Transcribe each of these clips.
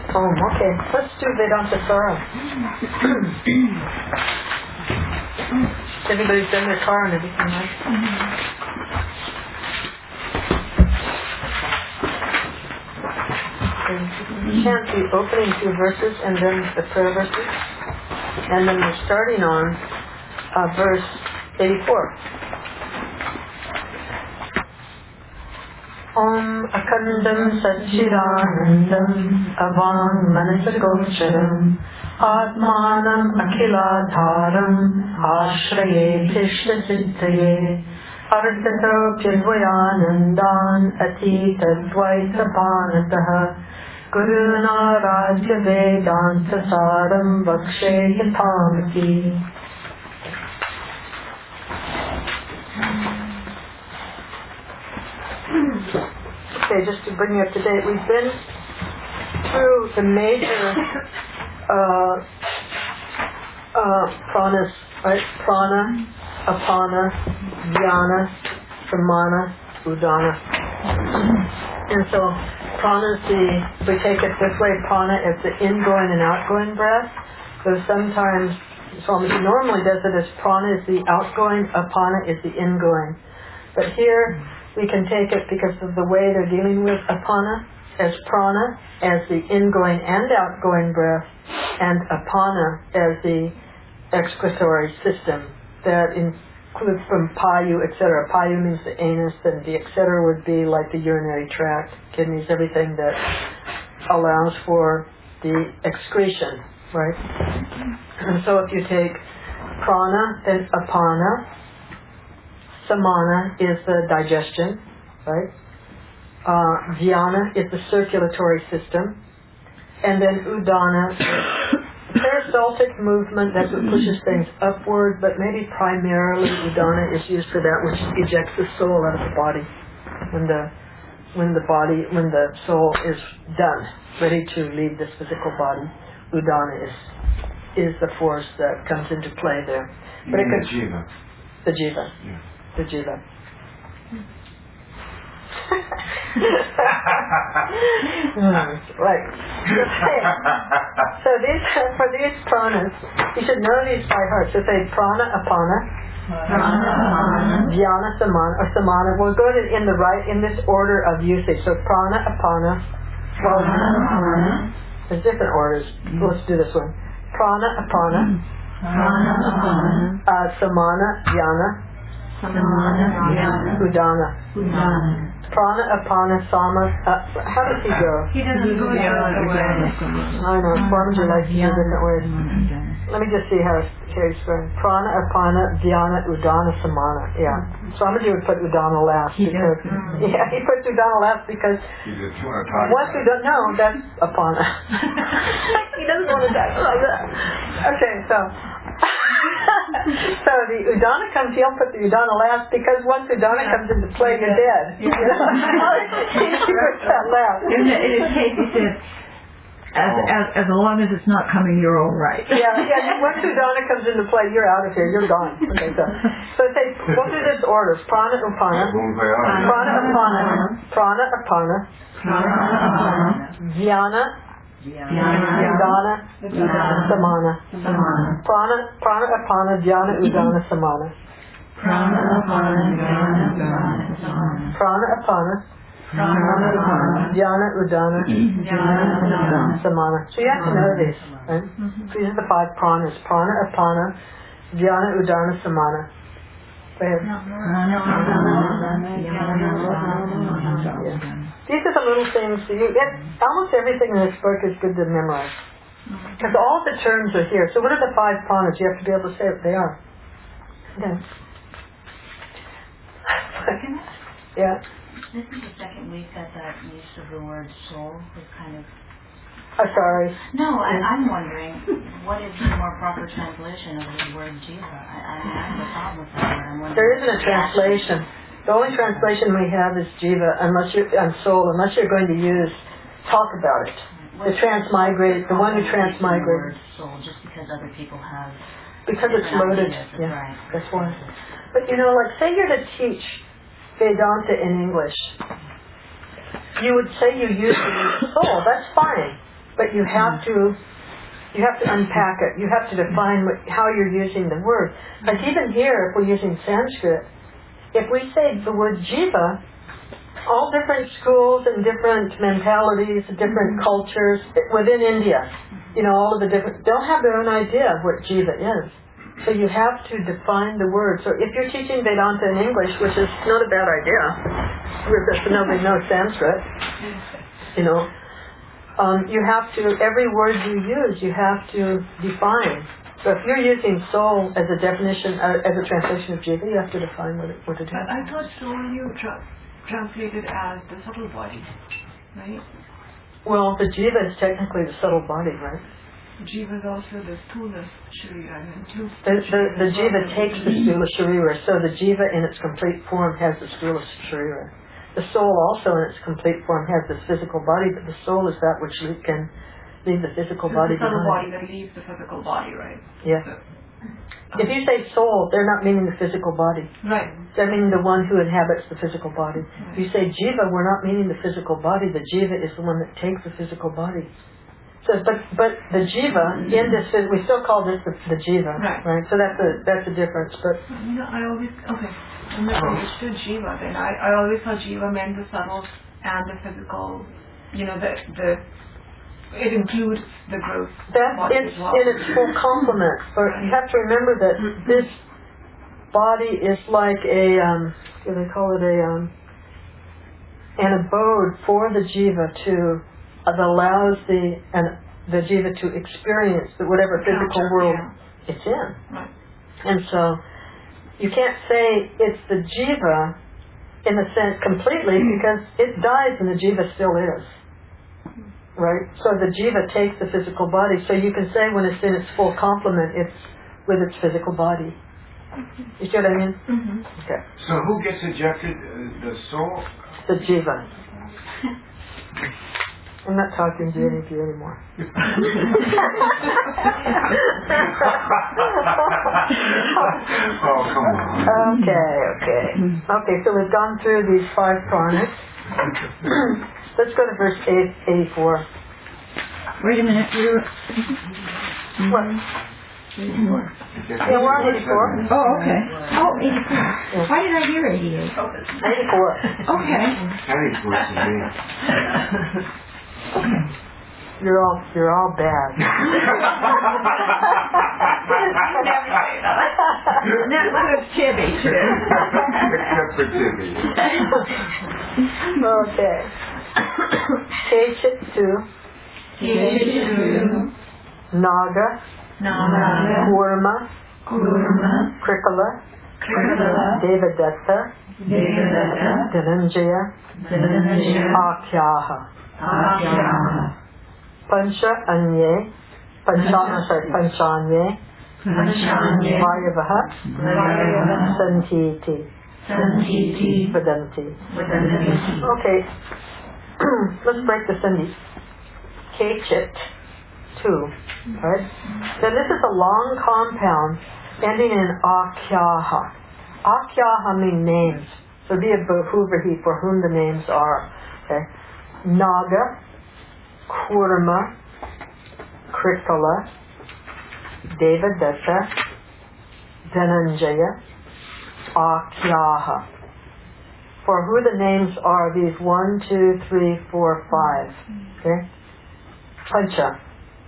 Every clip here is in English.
Okay. Let's do Vedanta Sara. Everybody's done their car and everything, right? Chant the opening 2 verses and then the prayer verses. And then we're starting on verse 84. Om Akandam Satchidanandam Avam Manasagocharam Atmanam Akhiladharam Ashraye Krishna Siddhaye Artata Pidvayanandan Atita Dvaita Panataha Guruna Rajya Vedanta Saram Vakshe Yatamati. Okay, just to bring you up to date, we've been through the major pranas, right? Prana, Apana, Dhyana, Samana, Udana. And so prana is we take it this way, prana is the ingoing and outgoing breath. So sometimes Swamiji normally does it as prana is the outgoing, apana is the ingoing. But here we can take it because of the way they're dealing with apana as prana as the ingoing and outgoing breath, and apana as the excretory system that includes from payu, etc. Payu means the anus, and the etc. would be like the urinary tract, kidneys, everything that allows for the excretion, right? And so if you take prana, then apana, samana is the digestion, right? Dhyana is the circulatory system, and then udana is peristaltic movement. That's what pushes things upward, but maybe primarily udana is used for that which ejects the soul out of the body when the soul is done, ready to leave this physical body. Udana is the force that comes into play there. But it could, the jiva. Yeah. The jiva. Right. So for these pranas, you should know these by heart. So say prana, apana, dhyana, samana, or samana. We'll go in this order of usage. So prana, apana. There's different orders. Let's do this one. Prana, apana. Samana, dhyana. Udana. Prana, apana, sama. How does he go? He doesn't go the other way. I know. Swamiji likes to do different ways. Let me just see how he's going. Prana, apana, dhyana, udana, samana. Yeah. Swamiji would put udana last. He puts udana last because once udana, no, that's apana. He doesn't want to die like that. Okay, so the udana comes, he'll put the udana last because once udana comes into play, you're dead. He puts that last. In his case, he said, as long as it's not coming, you're all right. Yeah. Once udana comes into play, you're out of here. You're gone. Okay, so say, what are these orders? Prana, upana. Prana, apana. Dhyana. Udana, samana. Prana, apana, dhyana, udana, samana. Prana, apana, dhyana, udana, samana. So you have to know these, right? So these are the 5 pranas. Prana, apana, dhyana, udana, samana. Go ahead. These are the little things. Almost everything in this book is good to memorize. Because all the terms are here. So what are the 5 pranas? You have to be able to say what they are. Yeah. Yeah. This is the second week that use of the word soul was kind of... Sorry. No, I'm wondering, what is the more proper translation of the word jiva? I have a problem with that word. There isn't a translation. The only translation we have is jiva, unless you're going to talk about it. The transmigrate, the one who transmigrates. Soul, just because other people have... Because it's loaded. Ideas, yeah, right. That's why. But like say you're to teach Vedanta in English. You would say you use the word soul. That's fine. but you have to unpack it. You have to define how you're using the word. Like even here, if we're using Sanskrit, if we say the word jiva, all different schools and different mentalities, different cultures within India, all of the different, they'll have their own idea of what jiva is. So you have to define the word. So if you're teaching Vedanta in English, which is not a bad idea, because nobody knows Sanskrit, you have to, every word you use, you have to define. So if you're using soul as a definition, as a translation of jiva, you have to define what it is. But I thought soul you translated as the subtle body, right? Well, the jiva is technically the subtle body, right? Jiva is also the sthula sharira. The jiva takes the sthula sharira, so the jiva in its complete form has the sthula sharira. The soul also in its complete form has this physical body, but the soul is that which can leave the physical body behind. The subtle body that leaves the physical body, right? Yeah. If you say soul, they're not meaning the physical body. Right. They're meaning the one who inhabits the physical body. Right. If you say jiva, we're not meaning the physical body. The jiva is the one that takes the physical body. So, but the jiva in this, we still call this the jiva, right? So that's a difference. But I always I misunderstood jiva. Then I always thought jiva meant the subtle and the physical. It includes the gross body it's as well. in its full complement. But you have to remember that this body is like they call it an abode for the jiva that allows the jiva to experience whatever physical world it's in. Right. And so you can't say it's the jiva in the sense completely because it dies and the jiva still is. Right? So the jiva takes the physical body. So you can say when it's in its full complement, it's with its physical body. You see what I mean? Mm-hmm. Okay. So who gets ejected? The soul? The jiva. I'm not talking to any of you anymore. Oh, come on. Okay, so we've gone through these 5 pranas. Let's go to verse 84. Wait a minute. What? 84. Yeah, we're on 84. Oh, okay. Oh, 84. Yeah. Why did I hear 88? 84. Okay. Penny's worse than me. Okay. You're all bad. That includes Tibby, too. Except for Tibby. Okay. Kechitu, Naga, Kurma, Krikala, Devadatta, Dhananjaya, Akyaha. Pancha Anye, Panchanye, Vayavaha, Santiti, Vadanti. Okay, let's break this in. Kechit, 2, right? Then this is a long compound ending in Akyaha. Akyaha means names. So be a Bahuvahi for whom the names are. Okay? Naga, Kurma, Krikala, Devadatta, Dhananjaya, Akyaha. For who the names are these 1, 2, 3, 4, 5. Okay? Pancha.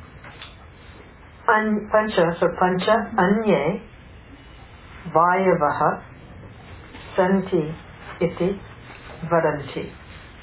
Pancha, so Pancha, Anye, Vayavaha, Santi, Iti, Vadanti.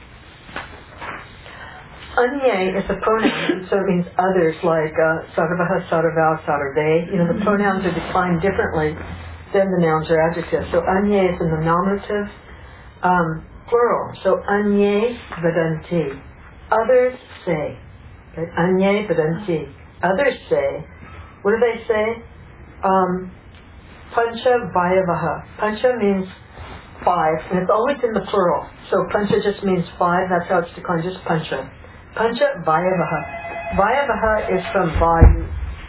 Anye is a pronoun, so it means others, like Sarvaha, Sarvau, Sarve. The pronouns are defined differently than the nouns or adjectives. So Anye is in the nominative plural. So Anye Vadanti. Others say. Okay? Anye Vadanti. Others say. What do they say? Pancha Vayavaha. Pancha means 5, and it's always in the plural. So Pancha just means 5. That's how it's declined, just Pancha. Pancha Vayavaha. Vayavaha is from Vayu.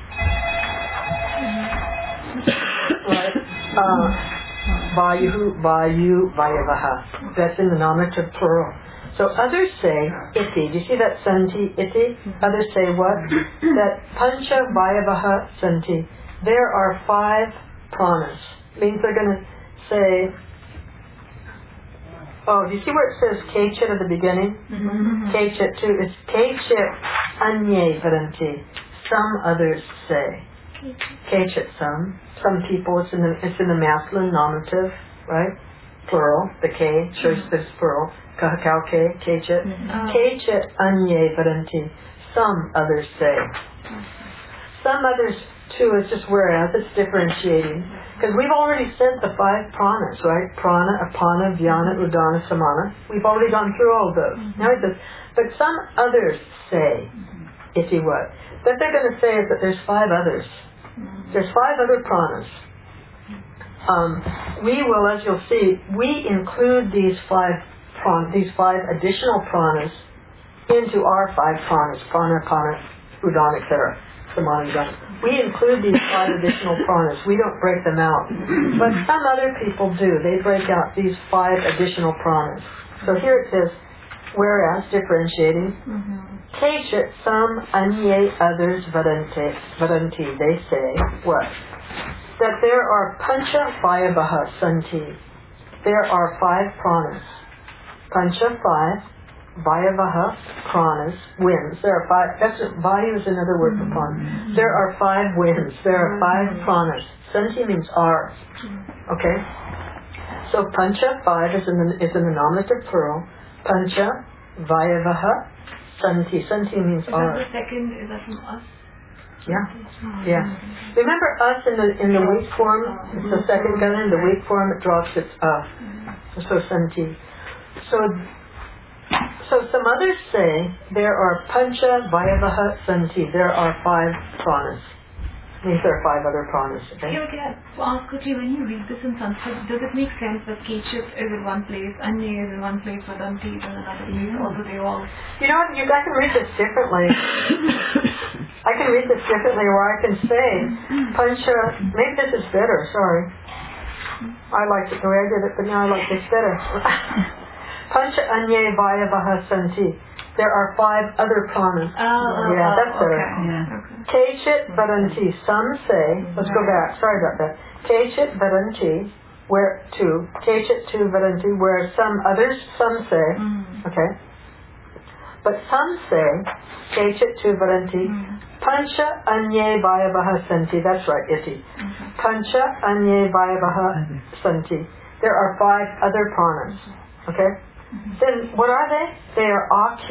Right? Vayu, Vayavaha. That's in the nominative plural. So others say, iti. Do you see that santi, iti? Others say what? That pancha vayavaha santi. There are 5 pranas. Means they're going to say, oh, do you see where it says kechit at the beginning? Kechit too. It's kechit anye varanti. Some others say. Kechit some people. It's in the masculine nominative, right? Plural. The K shows that it's plural. Kahakau K, kechit. Kechit anye varanti. Some others say. Some others too is just whereas. It's differentiating. Because we've already said the 5 pranas, right? Prana, apana, vyana, udana, samana. We've already gone through all of those. Now it says, but some others say, iti what? What they're going to say is that there's 5 others. There's 5 other pranas. We will, as you'll see, we include these 5 additional pranas into our 5 pranas, prana, apana, udana, etc. We include these 5 additional pranas. We don't break them out. But some other people do. They break out these 5 additional pranas. So here it says, whereas, differentiating, kechit, some, anye, others, varanti. They say, what? That there are pancha vayavaha santi. There are 5 pranas. Pancha, 5. Vayavaha, pranas, winds. There are 5. Vayu is another word for prana. There are 5 winds. There are 5 pranas. Santi means are. Okay. So pancha 5 is in the nominative plural. Pancha vayavaha santi. Santi means are. Is that the second? Is that from us? Yeah. Remember us in the weak form. It's the second gana. In the weak form, it drops its so santi. So some others say there are pancha vayavaha santi. There are 5 pranas. Means there are 5 other pranas. Okay? Yeah, can I ask quickly, when you read this in Sanskrit, does it make sense that kechit is in one place, anye is in one place, vadanti is in another place, or do they all? You know what? I can read this differently. I can read this differently, where I can say pancha. Maybe this is better. Sorry, I liked it the way I did it, but now I like this better. Pancha anye vayavaha santi. There are 5 other pranas. That's better. Okay. Kechit varanti. Some say, let's go back. Sorry about that. Kechit varanti, where two. Kechit tu varanti, where some say. Okay. But some say, kechit tu varanti. Pancha anye vayavaha santi. That's right, iti. Pancha anye vayavaha santi. There are 5 other pranas. Okay. Then what are they? They are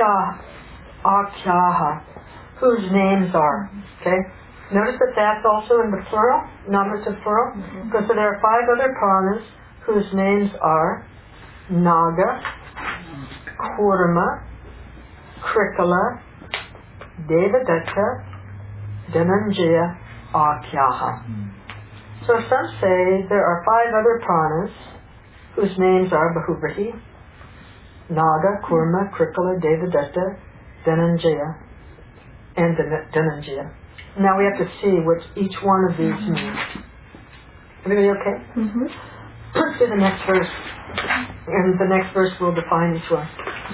akyaha, whose names are. Okay. Notice that that's also in the plural, nominative plural. Because so there are 5 other pranas whose names are Naga, Kurma, Krikala, Devadatta, Dhananjaya, Akyaha. So some say there are 5 other pranas whose names are Bahubrahi, Naga, Kurma, Krikala, Devadatta, Dhananjaya, and Dhananjaya. Now we have to see what each one of these means. Everybody okay? Let's do the next verse. And the next verse will define each one.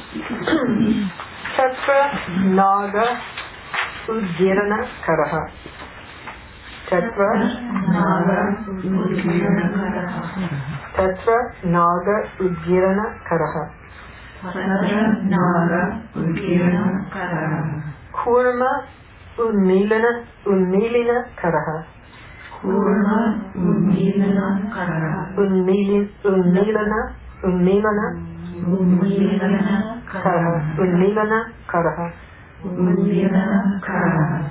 Tatra Naga Udgirana Karaha. Tatra Naga Udgirana Karaha. Tatra Naga Udgirana Karaha. Kurma Unmilana Karaha. Kurma Unmilana Karaha. Unmilana Karaha. Unmilana Karaha.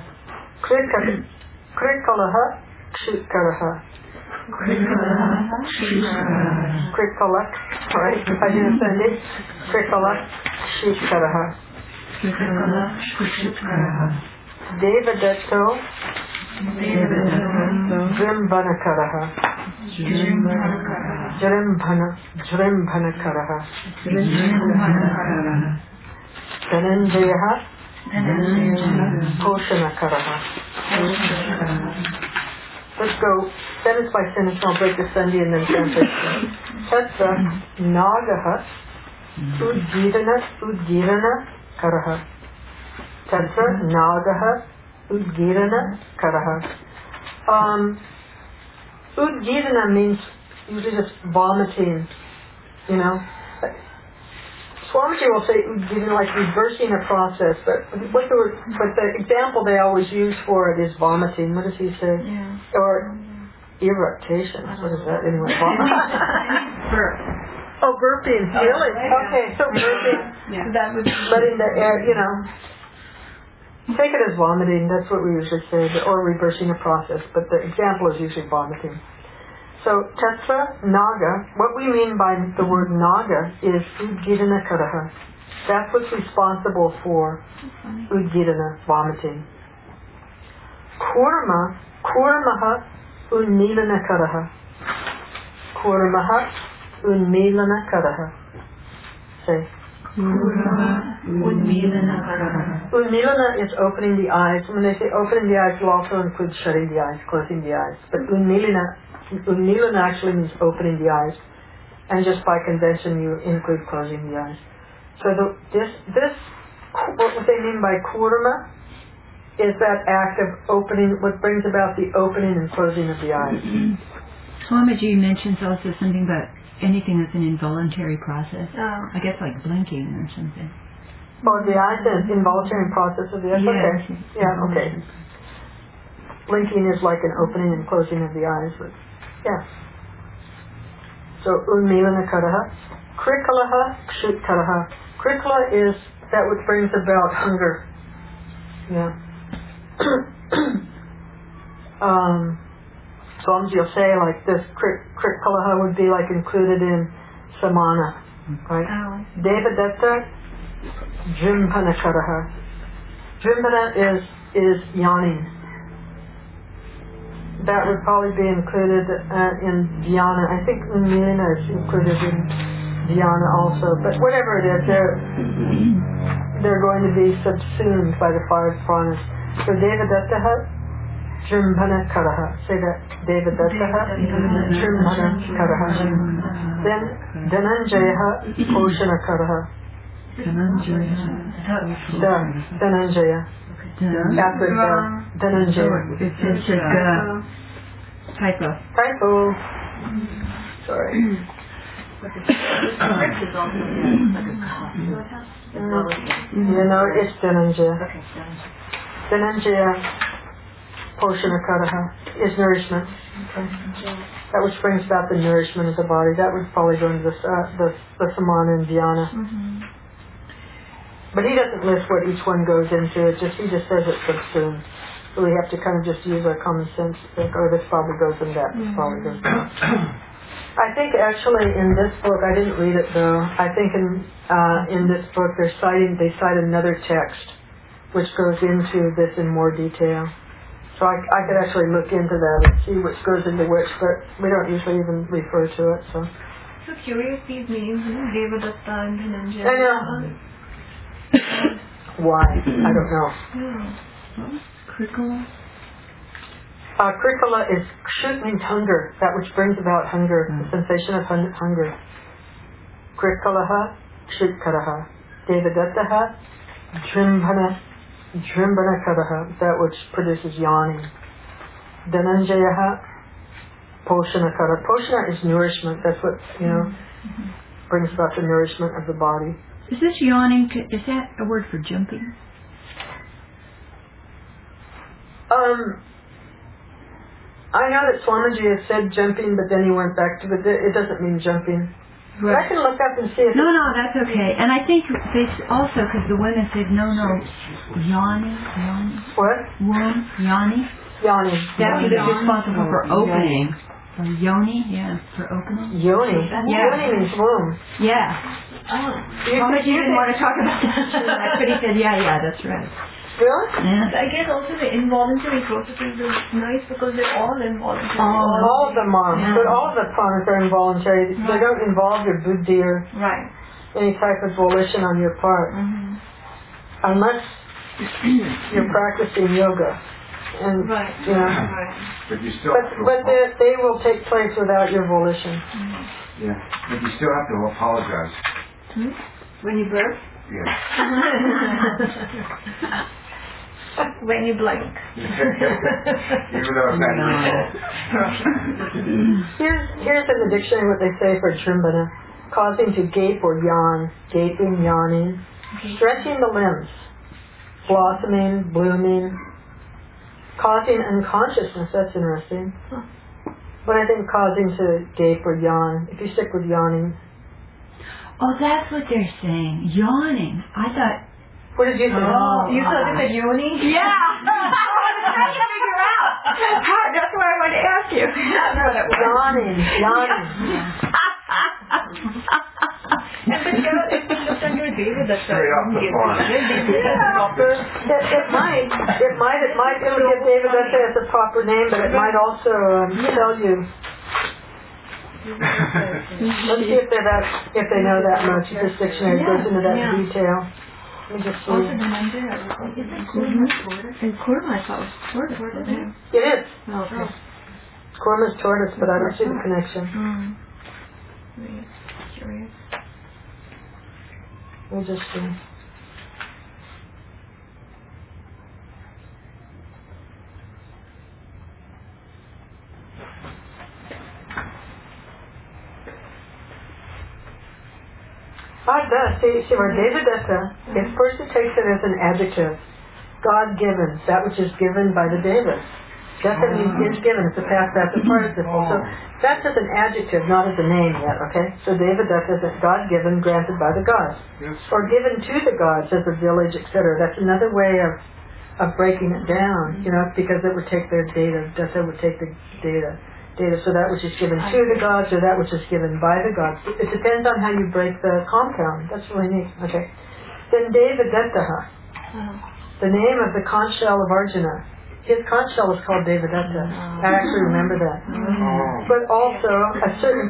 Krikalaha Kshukaraha. Krikalak, right? If I didn't send it, Krikalak Shukaraha. Devadatto Jrimbanakaraha. Jrimbanakaraha. Dhananjayaha Poshanakaraha. Let's go sentence by sentence. I'll break the sandhi and then translate. Tatra Nagaha Udgirana Karaha. Tatra Nagaha Udgirana Karaha. Udgirana means usually just vomiting, you know. Swamiji will say Udgirana like reversing a process, but the example they always use for it is vomiting. What does he say? Yeah. Or irritation. What is that anyway? Burp. Oh, burping. Really? Okay, so burping. Yeah. That would be Letting the air, you know. Take it as vomiting. That's what we usually say, or reversing a process. But the example is usually vomiting. So, Tetra Naga, what we mean by the word Naga is Udgirana Karaha. That's what's responsible for Udgirana, vomiting. Kurmaha Unmilana Karaha. Kurmaha Unmilana Karaha. Say. Unmilana is opening the eyes. When they say opening the eyes, it will also include shutting the eyes, closing the eyes. But Unmilana actually means opening the eyes. And just by convention, you include closing the eyes. So what they mean by kurma is that act of opening, what brings about the opening and closing of the eyes. Swamiji mentions also something about anything that's an involuntary process. I guess like blinking or something. Oh, the eyes is involuntary process of the eyes? Yes. Okay. Yeah, okay. Blinking is like an opening and closing of the eyes. But, yeah. So, Unmilana Karaha. Krikalaha Kshut Karaha. Krikala is that which brings about hunger. Yeah. Swamiji will say like this, Krikalaha would be like included in Samana, right? Devadatta, Drimpana Karaha. Drimpana is yawning. That would probably be included in dhyana. I think Unmilana is included in dhyana also, but whatever it is, they're going to be subsumed by the 5 pranas. So Devadatta, Drimpana Karaha. Say that. Devadatta, Drimpana Karaha. Then Dhananjaya, Poshana Karaha. Dhananjaya. After Dhananjaya. It's a typo. Typo. Sorry. You know, it's Dhananjaya. Dhananjaya, Poshana Karaha, is nourishment. Okay. That which brings about the nourishment of the body. That would probably go into the Samana and Dhyana. But he doesn't list what each one goes into. He just says it's subsumed. So we have to kind of just use our common sense to think, oh, this probably goes in that, this probably goes in that. I think actually in this book, I didn't read it though, I think in this book they cite another text which goes into this in more detail. So I could actually look into that and see which goes into which, but we don't usually even refer to it. So curious, these names, Devadatta and Dhananjaya. I know. Why? I don't know. Krikala? Krikala is, kshut means hunger, that which brings about hunger, the sensation of hunger. Krikalaha, kshut karaha. Devadattaha, drimbana karaha, that which produces yawning. Dhananjayaha, poshana karaha. Poshana is nourishment, that's what, brings about the nourishment of the body. Is this yawning, is that a word for jumping? I know that Swamiji has said jumping, but then he went back to it. It doesn't mean jumping. Right. I can look up and see if... No, that's okay. And I think they also, because the women said, no, yawning. What? Womb, yawning. Yawning. That was responsible for opening. Or yoni, for opening. Yoni? Yeah. Yoni means womb. Yeah. Swamiji didn't want to talk about that, but he said, yeah, that's right. Really? Yeah. I guess also the involuntary processes is nice because they're all involuntary. All of them are. Yeah. But all of the pranas are involuntary. They don't involve your buddhi or any type of volition on your part. Unless you're practicing yoga. And, But you still but they will take place without your volition. Yeah. But you still have to apologize. When you burp? Yes. When you blink. Even though it's not Here's in the dictionary what they say for Trimbana. Causing to gape or yawn, gaping, yawning, stretching the limbs, blossoming, blooming, causing unconsciousness. That's interesting. But I think causing to gape or yawn, if you stick with yawning. Oh, that's what they're saying. Yawning. I thought... What did you say? Oh, You thought it said yoni? yeah! I was trying to figure out. That's why I wanted to ask you. That's what it was. Yawning. And but yeah, if you look under David, that's straight off the farm. It might give David Dutta as a proper name, but it might also tell you. Let's see if they know that much. This dictionary goes into that detail. Let me just see. also the number, is it Kurma tortoise? And Kurma, I thought was tortoise. It is. Okay. Kurma's tortoise, but I don't see the connection. Wait, curious. We'll just see. See where David Dutta, if first it takes it as an adjective, God-given, that which is given by the David. Dutta means is given, it's a past active participle. So that's as an adjective, not as a name yet, okay? So David Dutta is God-given, granted by the gods. Yes. Or given to the gods as a village, etc. That's another way of breaking it down, because it would take their data. Dutta would take the data. So that which is given to the gods or that which is given by the gods. It depends on how you break the compound. That's really neat. Okay. Then David Dattaha, the name of the conch shell of Arjuna. His conch shell is called David Datta. I actually remember that. But also a certain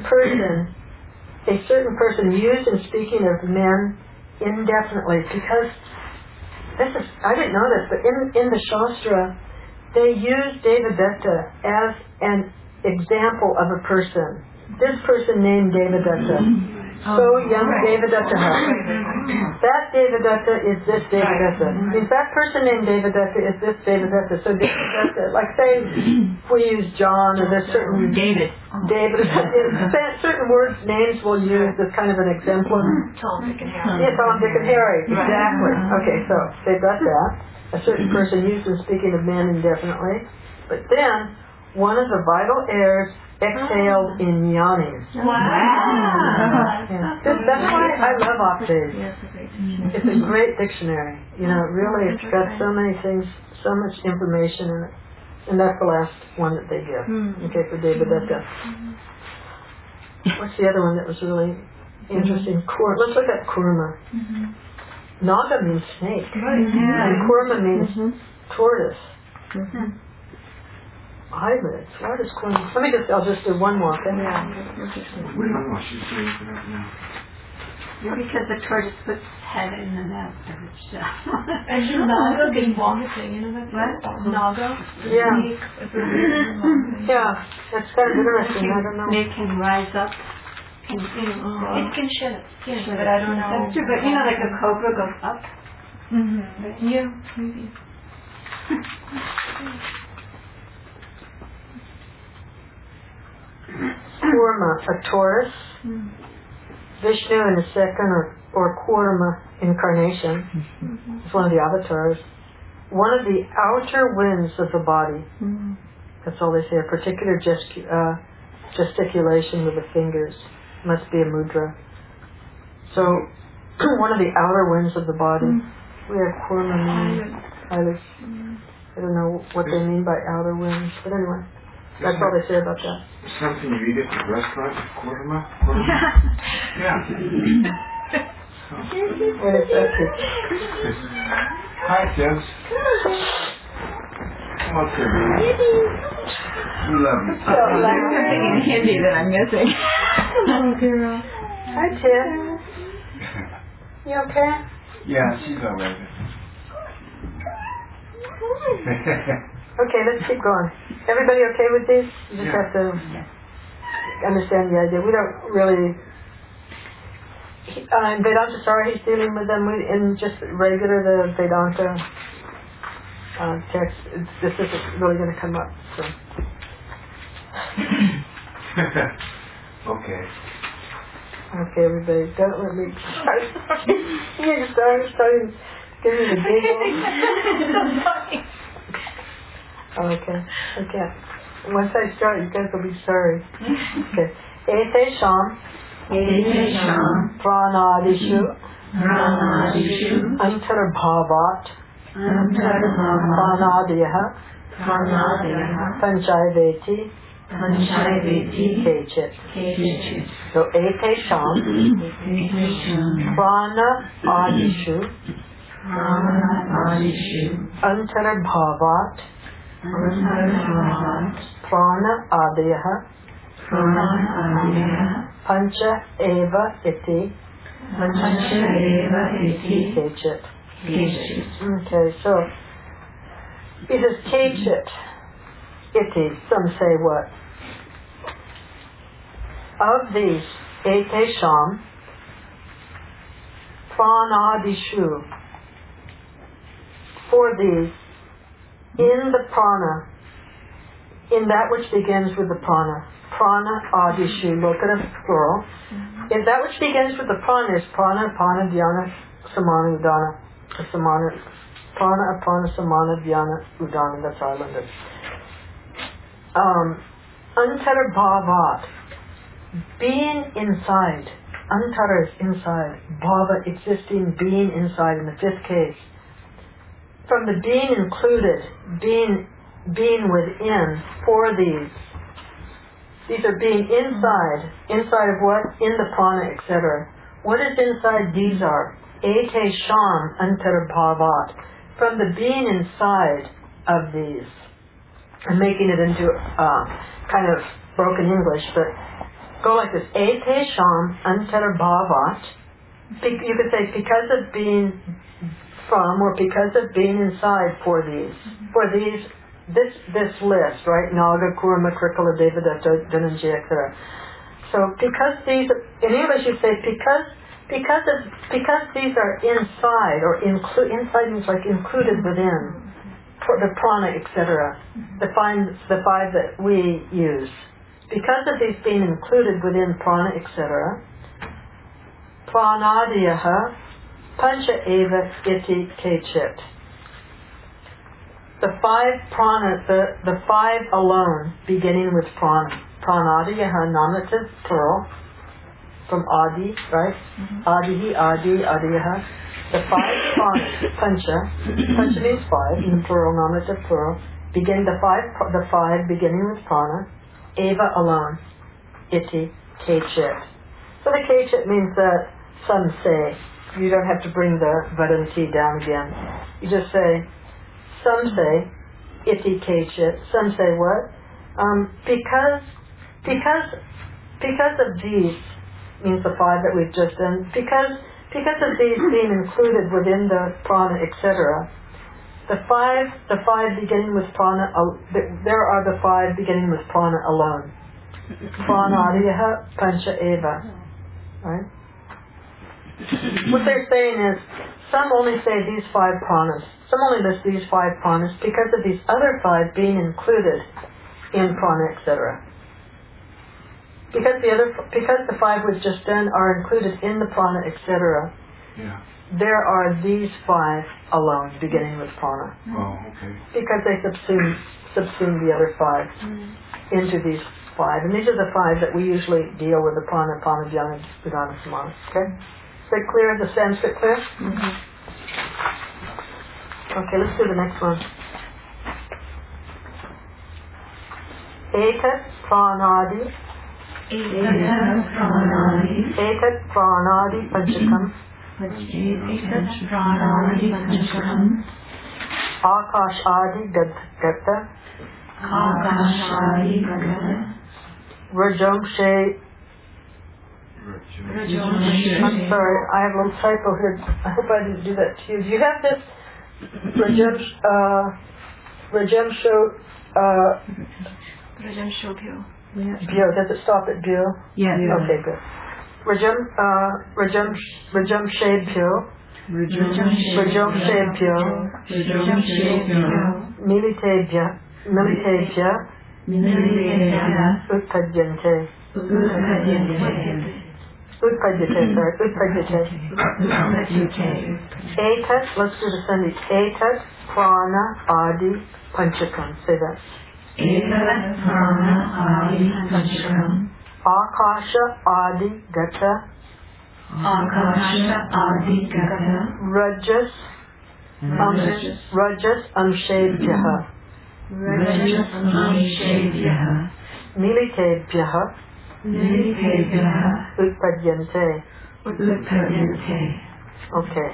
person used in speaking of men indefinitely, because I didn't know this, but in the Shastra, they use David Datta as an example of a person. This person named David Datta. So young David Datta. That David Datta is this David Datta. In fact, person named David Datta is this David Datta. So David Datta, like say we use John or there's certain David. Certain words, names we'll use as kind of an exemplar. Tom, Dick, and Harry. Yeah, Tom, Dick, and Harry. Exactly. Okay, so they've got that. A certain person used in speaking of men indefinitely. But then one of the vital airs exhaled in yawning. Wow. Yeah. That's why I love Octave. It's a great dictionary. Really, it's got so many things, so much information in it. And that's the last one that they give. Okay, for David Dutta. What's the other one that was really interesting? Let's look at Kurma. Naga means snake. And Kurma means tortoise. Eyelids. Why does Kurma? I'll just do one more. Okay? Because the tortoise puts head in the mouth of itself. And the Naga being vomiting, that's what? Naga? Yeah. Yeah, that's kind of interesting. I don't know. Snake can rise up. It can shed. But I don't know. That's true, but like a cobra goes up. Yeah, maybe. Kurma, a Taurus. Vishnu in the second or Kurma incarnation. It's one of the avatars. One of the outer winds of the body. That's all they say. A particular gesticulation with the fingers. Must be a mudra. So, one of the outer winds of the body. We have Kurma meaning eyelids. I don't know what they mean by outer winds, but anyway. That's all they say about that. Something you eat at the restaurant, Kurma? Yeah. What is that? Hi, kids. Come on, Kirby. We love you. There's something in Hindi that I'm missing. Oh, girl. Hi, Tim. You okay? Yeah, she's all right. Okay, let's keep going. Everybody okay with these? You just have to understand the idea. We don't really in Vedanta Sara, he's dealing with them in just regular the Vedanta text. This isn't really going to come up. So. Okay. Okay, everybody, don't let me start. You're starting to give me the giggle. Okay. Once I start, you guys will be sorry. Okay. Ete Sham. Pranadishu. Antarbhavat. Pranadiyaha. Panchayveti. Kechit. So Ete Sham. Prana Adishu. Antarbhavat. Prana Adiyaha. Pancha Eva Iti. Kechit. Okay, so it is Kechit. Iti, some say what? Of these, Ete Sham, Pranadishu, for these, in the prana, in that which begins with the prana, prana adishu, locative plural, in that which begins with the prana is prana, apana, dhyana, samana, udana, samana, prana, apana, samana, dhyana, udana, that's Islanders. Antarbhavat, being inside, antara is inside, bhava existing, being inside in the fifth case. From the being included, being within, for these are being inside of what? In the prana, etc. What is inside? These are ete sham antarbhavat, from the being inside of these. I'm making it into kind of broken English, but go like this: ete sham antarbhavat. You could say because of being from, or because of being inside, for these, this list, right? Naga, Kurma, Krikala, Devadatta, Dhananjaya, etc. So because these, in English you say because these are inside, or inside means like included within the prana, etc. The five that we use. Because of these being included within prana, etc. Pranadiyaha Pancha Eva Iti Kechit. The five prana, the five alone, beginning with prana. Pranadiyaha, nominative, plural, from Adi, right? Adihi, Adi, Adiyaha. The five pranas, Pancha means five, in the plural, nominative, plural. The five beginning with prana. Eva alone. Iti Kechit. So the Kechit means that some say. You don't have to bring the vadanti down again. You just say, some say, iti kechit. Some say what? Because of these, means the five that we've just done, because of these being included within the prana, etc. The five beginning with prana, there are the five beginning with prana alone. Pranadiyaha pancha eva. Right? What they're saying is, some only say these five pranas. Some only list these five pranas because of these other five being included in prana, etc. Because the five we've just done are included in the prana, etc. Yeah. There are these five alone, beginning with prana. Oh, okay. Because they subsume the other five into these five, and these are the five that we usually deal with: the prana, apana, dhyana, udana, samana. Okay. Is that clear? The Sanskrit clear? Mm-hmm. Okay, let's do the next one. Etat pranadi. Etat pranadi panchakam. Akash adi gata. Rajamshe. I'm sorry, I have a little typo here. I hope I didn't do that to you. Do you have this? Rajamsho Bio. Does it stop at Bio? Yeah. Okay, good. Rajamshebhyo, Militebhya, Utpadyante. Utpadyate. Etat, let's do the sentence. Etat prana adi panchakam. Say that. Etat prana adi panchakam. Akasha adi gata. Akasha adi gata. Rajas amshebhyaha. Rajas amshebhyaha. Militebhyaha. Utpadyante. Okay.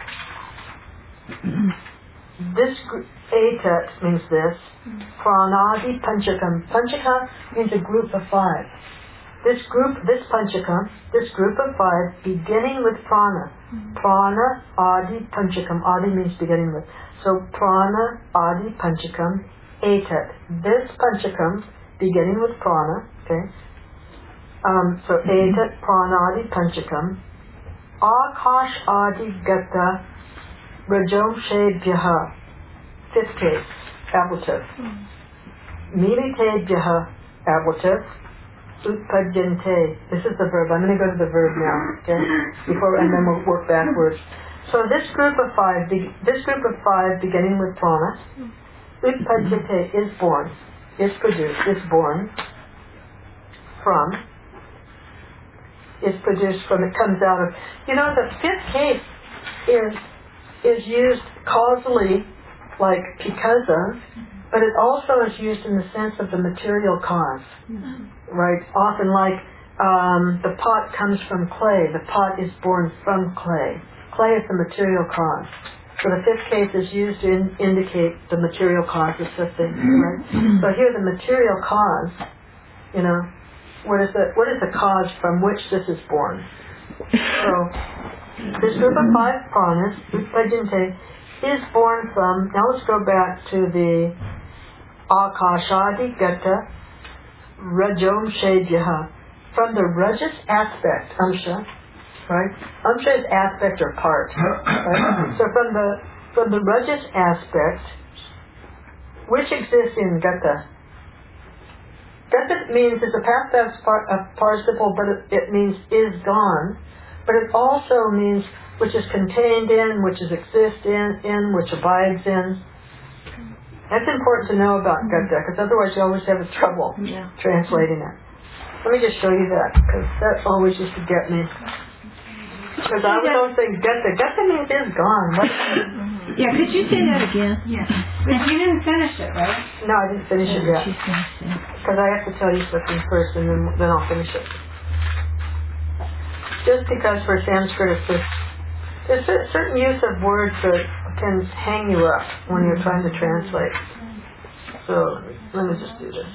This etat means this. Pranadi panchakam. Panchakam means a group of 5. This panchakam, this group of 5, beginning with prana. Prana adi panchakam. Adi means beginning with. So prana adi panchakam etat. This panchakam, beginning with prana. Okay. So etat pranadi panchakam. Akash adi gata rajamshebhyaha. 5th case, ablative. Militebhyaha, ablative. Utpadyante. This is the verb. I'm going to go to the verb now, okay? And then we'll work backwards. So this group of 5, beginning with prana, utpadyante is born, is produced, is born from. Is produced from, it comes out of, the 5th case is used causally, like because of, but it also is used in the sense of the material cause, right? Often like the pot comes from clay, the pot is born from clay. Clay is the material cause. So the 5th case is used to indicate the material causes of things, right? So here the material cause, what is the cause from which this is born? So this group of 5 pranas, Utpadyante, is born from, now let's go back to the Akashadi Gata Rajamshebhyaha. From the Rajas aspect, Amsha, right? Amsha is aspect or part, right? So from the Rajas aspect, which exists in Gata. Gata means, it's a past tense participle, but it means is gone. But it also means which is contained in, which is exist in, which abides in. That's important to know about Gata, because otherwise you always have trouble translating it. Let me just show you that, because that always used to get me. Because I was always saying Gata. Gata means is gone. Yeah, could you say that again? Yeah. But you didn't finish it, right? No, I didn't finish it yet. Because I have to tell you something first, and then I'll finish it. Just because for Sanskrit there's a certain use of words that can hang you up when you're trying to translate. So let me just do this.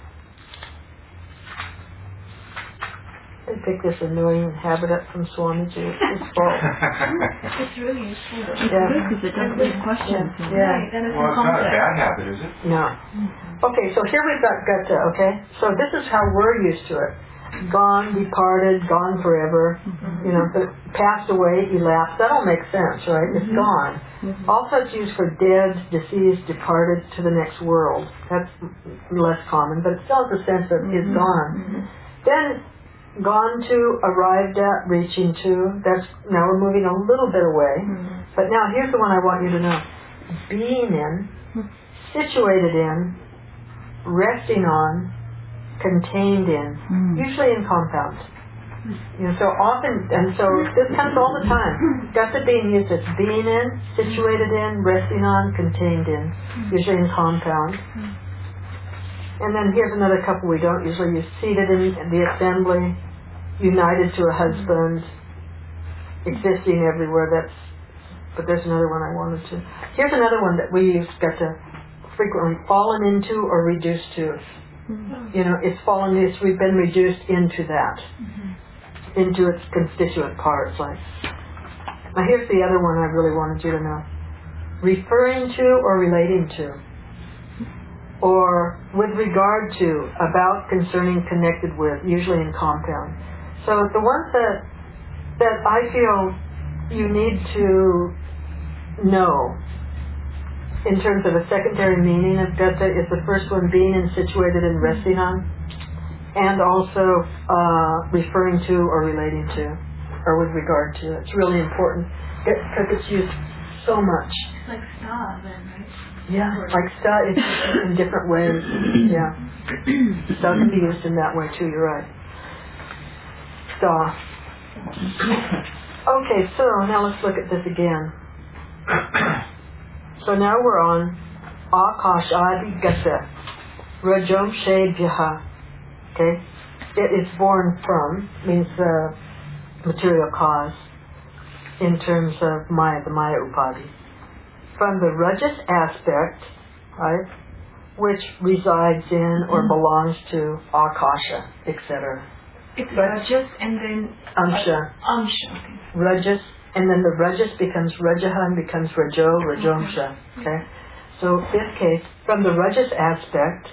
They pick this annoying habit up from Swamiji. It's false. It's really useful. It's good because it doesn't leave questions. Right, and it's Well, it's not a bad habit, is it? No. Okay, so here we've got Gata, okay? So this is how we're used to it. Gone, departed, gone forever, but passed away, elapsed. That all makes sense, right? It's gone. Also it's used for dead, deceased, departed to the next world. That's less common, but it still has a sense of is gone. Then gone to, arrived at, reaching to. That's, now we're moving a little bit away. But now here's the one I want you to know. Being in, situated in, resting on, contained in, usually in compounds. So often, and so this comes all the time. Gata being used as being in, situated in, resting on, contained in, usually in compound. And then here's another couple we don't usually use. Seated in the assembly, united to a husband, existing everywhere. But there's another one I wanted to. Here's another one that we use Gata frequently. Fallen into or reduced to. It's fallen, we've been reduced into that. Into its constituent parts. Now here's the other one I really wanted you to know. Referring to or relating to. Or with regard to, about, concerning, connected with, usually in compound. So the ones that I feel you need to know in terms of a secondary meaning of Gata is the first one, being and situated and resting on, and also referring to or relating to, or with regard to. It's really important because it's used so much. It's like star then, right? Yeah, like sta is used in different ways. Yeah, sta can be used in that way too. You're right. Sta. Okay, so now let's look at this again. So now we're on Akash Adi Gata Rajom Shebhyaha. Okay, it is born from means the material cause in terms of Maya, the Maya Upadhi. From the Rajas aspect, right, which resides in or belongs to Akasha, etc. It's Rajas and then Amsha. Amsha. Okay. Rajas, and then the Rajas becomes Rajaha and becomes Rajo, Rajomsha. Okay? So this case, from the Rajas aspect,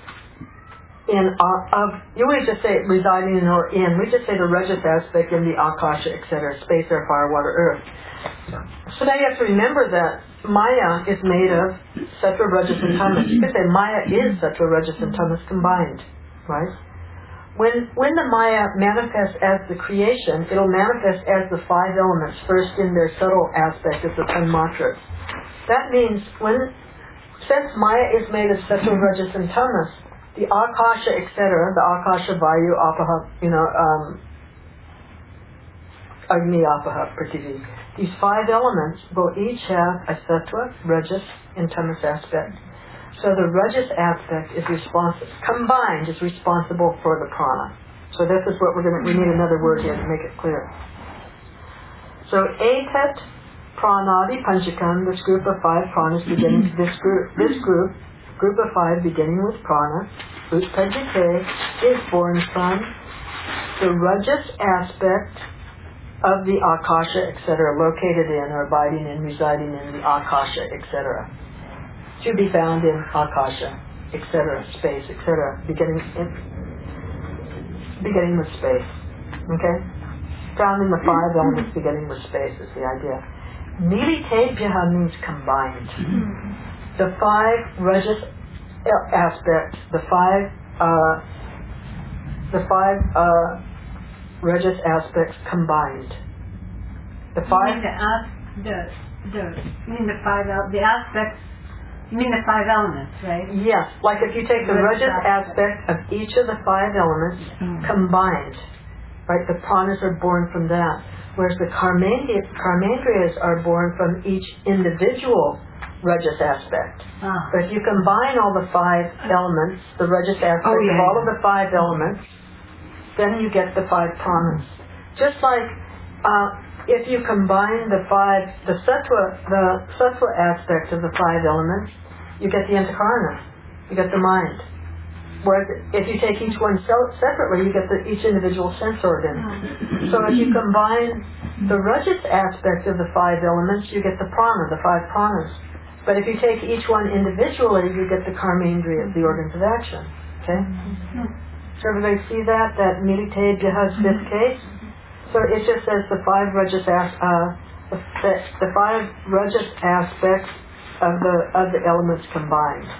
you always just say residing in or in, we just say the Rajas aspect in the Akasha, etc., space, air, fire, water, earth. So now you have to remember that Maya is made of Sattva, Rajas, and Tamas. You could say Maya is Sattva, Rajas, and Tamas combined, right? When the Maya manifests as the creation, it'll manifest as the five elements, first in their subtle aspect as the Tanmatras. That means since Maya is made of Sattva, Rajas, and Tamas, the Akasha, etc., the Akasha, Vayu, Apaha, Agni, Apaha, Prithivi, these five elements will each have a Sattva, Rajas, and Tamas aspect. So the Rajas aspect is combined is responsible for the prana. So this is what we need another word here to make it clear. So Etat Pranadi Panchakam, this group of five pranas beginning, this group of five beginning with prana, Utpajite, is born from the Rajas aspect of the Akasha, etc., located in or abiding in, residing in the Akasha, etc., to be found in Akasha, etc., space, etc., beginning with space. Okay? Found in the five elements beginning with space is the idea. Militebhyaha means combined. The five Rajas aspects, the five Rajas aspects combined. The five. You mean the five elements, right? Yes, like if you take the Rajas aspect of each of the five elements combined, right? The pranas are born from that, whereas the karmendriyas are born from each individual Rajas aspect. But if you combine all the five elements, the Rajas aspect of all of the five elements, then you get the five pranas. Just like if you combine the sattva aspect of the five elements, you get the antakarana, you get the mind. Whereas if you take each one separately, you get each individual sense organ. So if you combine the Rajas aspect of the five elements, you get the prana, the five pranas. But if you take each one individually, you get the karmendriyas, the organs of action. Okay? So everybody see that Militebhyaha is this case? So it just says the five Rajas aspects of the elements combined.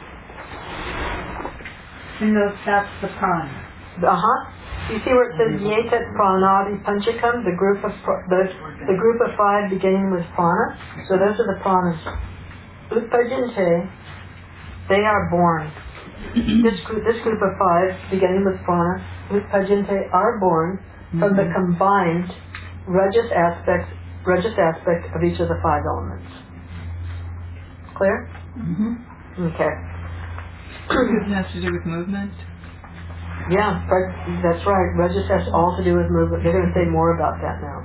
And that's the prana. You see where it says Yetat Pranadi Panchakam, the group of five beginning with prana. So those are the pranas. Utpajinte, they are born. This group of five beginning with prana, Utpajinte, are born from the combined Rajas aspect of each of the five elements. Clear? Okay. It has to do with movement? Yeah, that's right. Rajas has all to do with movement. They're going to say more about that now.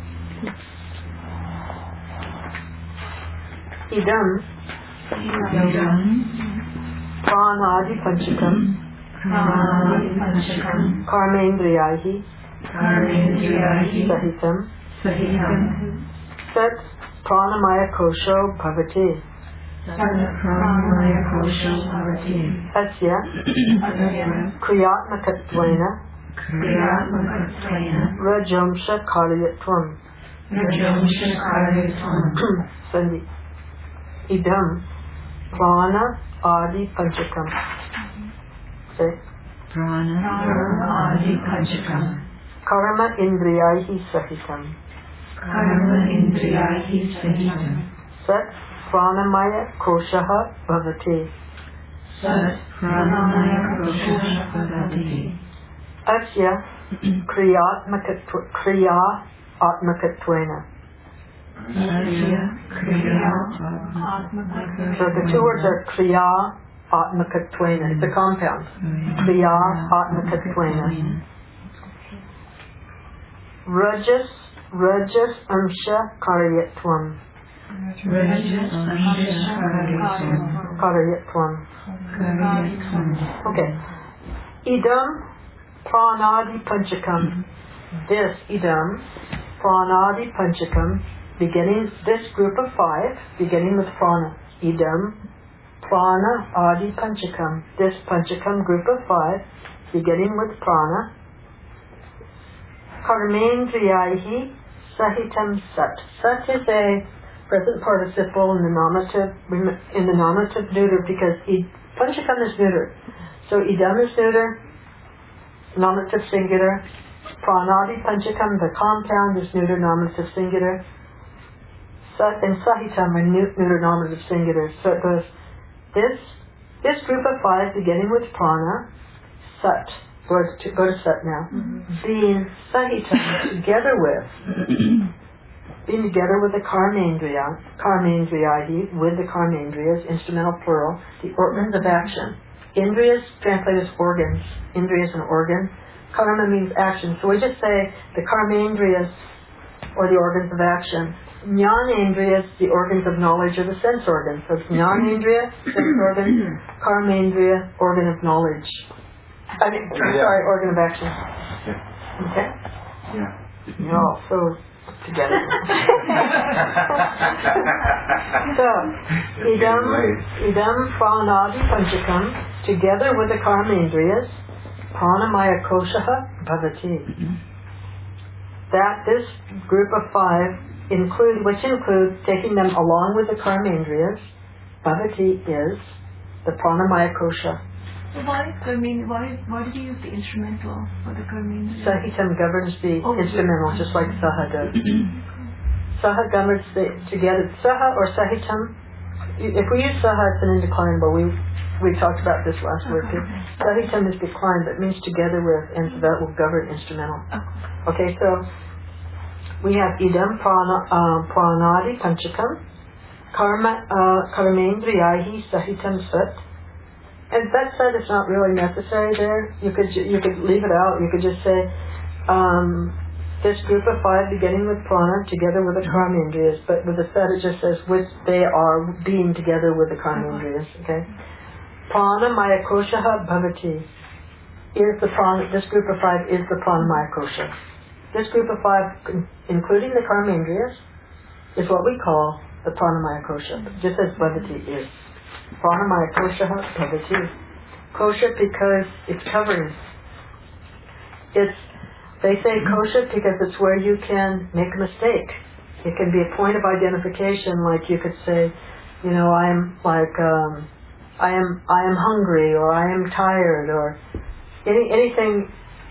Idam Pranadi Panchakam Karmendriyahi Sahitam Sat Pranamaya Kosho Bhavati Asya Kriyatmakattvena Kriyatmakatvena Rajamsha Karyatvam. Rajamsha Karyatvam Sandhi. Idam Prana Adi Panchakam. Say. Prana Adi Panchakam Karma Indriyahi Sahitam. Karma Indriyahi Sahitam Sat Pranamaya Koshaha Bhavati. Sat Pranamaya Koshaha Bhavati Asya Kriya-atmakatvena. Asya Kriya So the two words are Kriya-atmakatvena. It's a compound. Kriya-atmakatvena. Rajas Amsha Karyatvam. Rajas Amsha Karyatvam. Karyatvam Okay. Idam Pranadi Panchakam. This Idam Pranadi Panchakam, beginning this group of 5, beginning with Prana. Idam Prana Adi Panchakam. This Panchakam group of 5, beginning with Prana. Karmendriyahi Sahitam Sat. Sat is a present participle in the nominative neuter because Panchakam is neuter. So Idam is neuter, nominative singular. Pranadi Panchakam, the compound, is neuter, nominative singular. Sat and Sahitam are neuter, nominative singular. So it goes, this group of 5, beginning with Prana, Sat. Go to Sat now. Being Sahitam, together with the Karmendriyahi, with the Karmendriyas, instrumental plural, the organs of action. Indriyas translated as organs. Indriyas an organ. Karma means action. So we just say the Karmendriyas, or the organs of action. Jnanendriyas, the organs of knowledge, or the sense organs. So it's Jnanendriya, sense organ. Karmendriya, organ of knowledge. Organ of action. Okay? Yeah. You're all so together. So, idam pranadi panchakam, together with the karmendriyas, pranamaya koshaha bhavati. That this group of 5 which includes taking them along with the karmendriyas, bhavati is the pranamaya kosha. So why did you use the instrumental for the Karmendriya? Sahitam governs the instrumental, just like Saha does. Saha governs the together. Saha or Sahitam. If we use Saha, it's an indeclinable. We talked about this last word too. Sahitam is declined, but means together with, and so that will govern instrumental. Okay, so we have idam pranadi panchakam, karmendriyahi sahitam sat. And that said, it's not really necessary there. You could leave it out. You could just say, this group of 5 beginning with prana together with the karmendriyas. But with the set, it just says which they are being together with the karmendriyas. Okay. Prana maya koshaha bhavati is the prana. This group of 5 is the prana maya kosha. This group of 5, including the karmendriyas, is what we call the prana maya kosha. Just as bhavati is. Pranamaya koshaha bhavati. Kosha because it's covering. They say kosha because it's where you can make a mistake. It can be a point of identification, like you could say, I am hungry, or I am tired, or anything,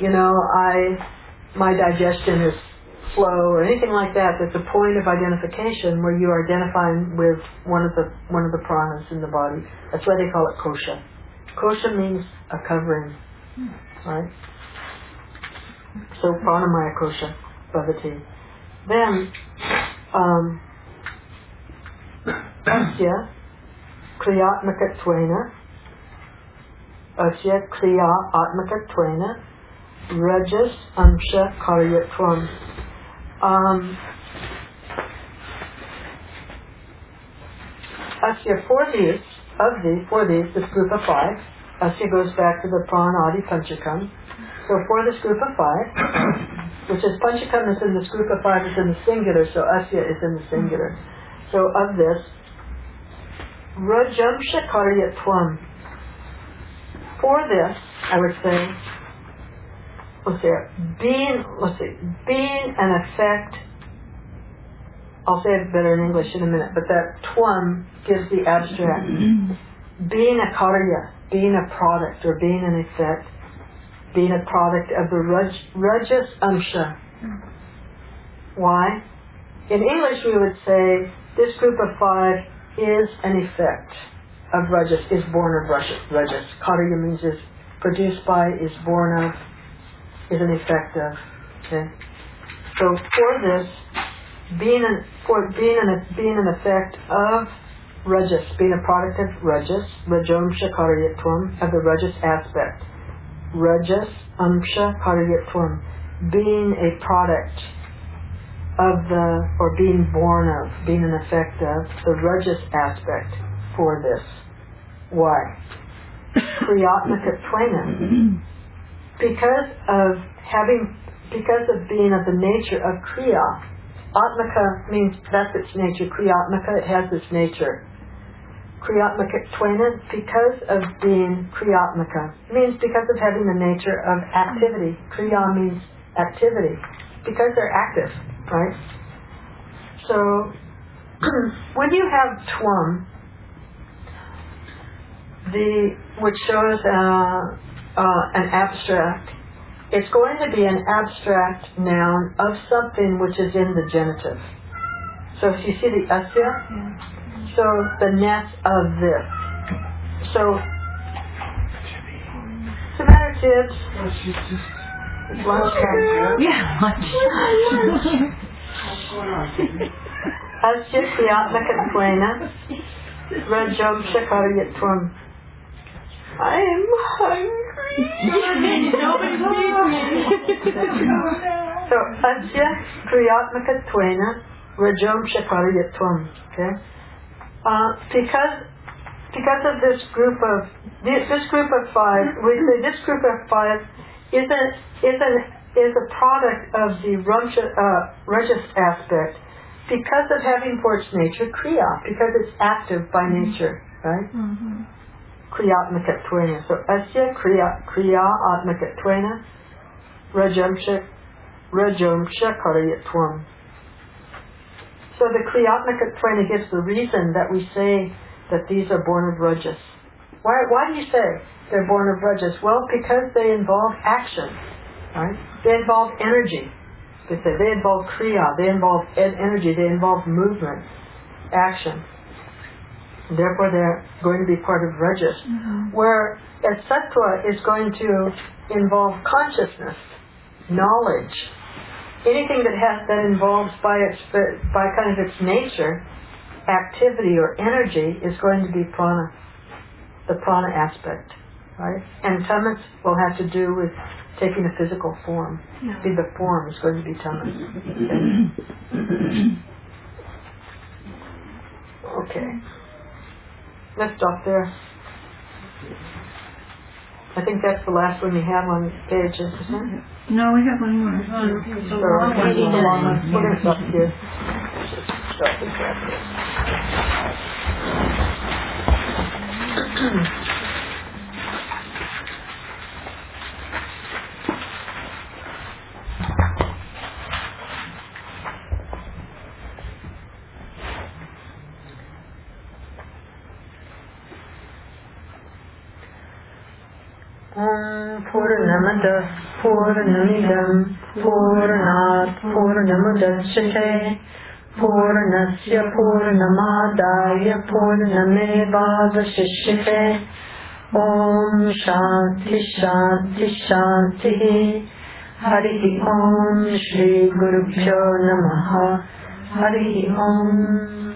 my digestion is slow, or anything like that. That's a point of identification where you are identifying with one of the pranas in the body. That's why they call it kosha. Kosha means a covering, right? So pranamaya kosha bhavati. Then asya kriyatmakatvena rajas amsha karyatvam. Asya, for these, this group of 5, Asya goes back to the Pranadi Panchakam. So for this group of 5, which is Panchakam is in this group of 5 is in the singular, so Asya is in the singular. So of this, Rajamsha Karyatvam. For this, I would say, being an effect. I'll say it better in English in a minute, but that twam gives the abstract. Being a karya, being a product or being an effect, being a product of the rajas amsha. Why? In English we would say this group of 5 is an effect of rajas, is born of rajas. Karya means is produced by, is born of, is an effect of. Okay? So for this, being an effect of rajas, being a product of rajas, rajamsha karyatvam, of the rajas aspect. Rajas amsha karyatvam, being a product of the, or being born of, being an effect of the rajas aspect for this. Why? Kriyatmakatvena. Because of being of the nature of kriya. Atmaka means that's its nature. Kriyatmaka, it has its nature. Kriyatmakatvena, because of being kriyatmaka, means because of having the nature of activity. Kriya means activity. Because they're active, right? So, when you have twam, which shows an abstract, it's going to be an abstract noun of something which is in the genitive. So if you see the asya, so the ness of this. So, what's the matter, Tibbs? It's lunchtime. Yeah, lunch. Asya kriyatmakatvena rajam shakaryatvam. I'm hungry. So, asya kriyatmakatvena rajam shakaryatvam. Okay? Because of this group of 5, we say this group of 5 is a product of the rajas aspect because of having for its nature kriya, because it's active by nature, right? Kriyatmakatvena. So asya kriya atmakatvena rajamsha karyatvam. So the kriyatmakatvena gives the reason that we say that these are born of rajas. Why do you say they're born of rajas? Well, because they involve action, right? They involve energy. They involve kriya, they involve energy, they involve movement, action. And therefore they're going to be part of rajas. Where a sattva is going to involve consciousness, knowledge. Anything that involves by kind of its nature, activity or energy is going to be prana, the prana aspect, right? And tamas will have to do with taking a physical form. See, the form is going to be tamas. Okay. Let's stop there. I think that's the last one we have on page, isn't it? No, we have one more. So we're going to stop here. Stop this right here. Purnamada Purnamidam Purnat Purnamudachyate Purnasya Purnamadaya Purnamevavashishyate Om Shanti Shanti Shanti Harihi Om Shri Gurubhyo Namaha Harihi Om